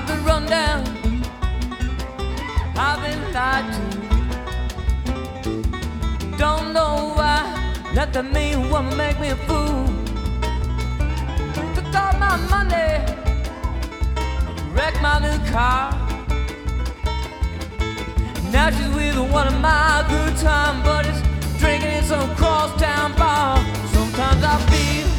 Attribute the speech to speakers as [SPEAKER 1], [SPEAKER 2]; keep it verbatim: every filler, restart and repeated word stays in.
[SPEAKER 1] I've been run down, I've been lied to. Don't know why, let that mean woman make me a fool. Took all my money, wrecked my new car. Now she's with one of my good time buddies, drinking in some crosstown bar. Sometimes I feel